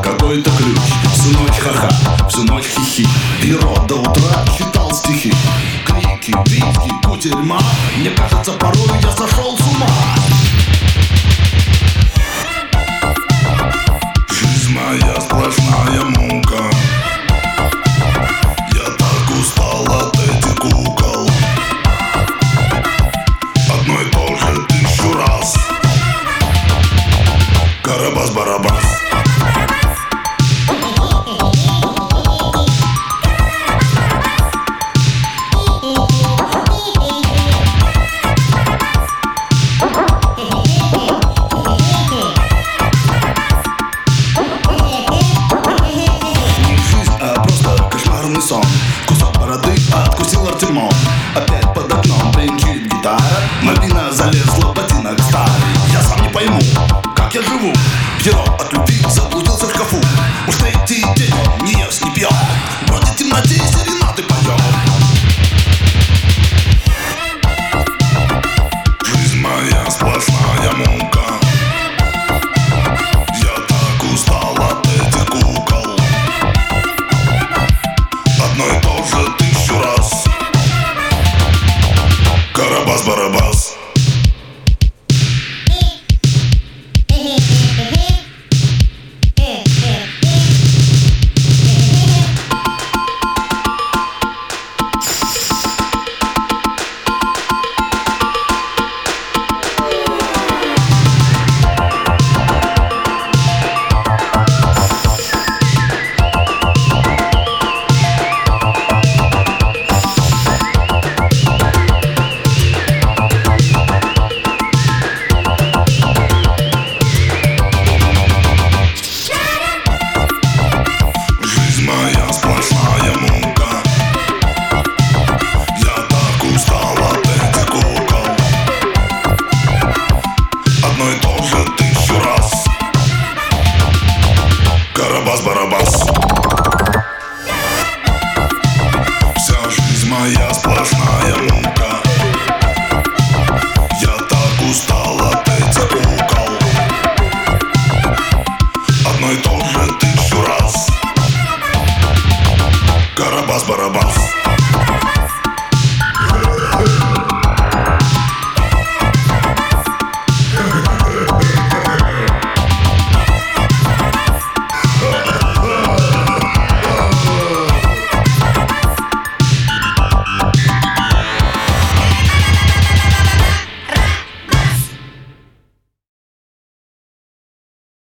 какой-то ключ. Всю ночь ха-ха, всю ночь хихи. Перо до утра читал стихи. Крики, визги, кутерьма. Мне кажется, порой я сошел с ума. Жизнь моя сплошная мука. Я так устал от этих кукол. Одно и то же 1000 раз. Карабас-барабас. Сон. Кусок бороды откусил Артемон. Опять под окном бренчит гитара. Мальвина залезла в ботинок старый. Я сам не пойму, как я живу. Пьеро от любви заблудился в шкафу. Уж третий день он не ест, не пьет. Вроде в темноте серенады поет. Жизнь моя сплошная мука. Я так устал от этих кукол. Одно и то же 1000 раз. Карабас-барабас. Одно и то же 1000 раз. Карабас-барабас. Вся жизнь моя сплошная мука. Я так устал от этих кукол. Одно и то же 1000 раз. Карабас-барабас.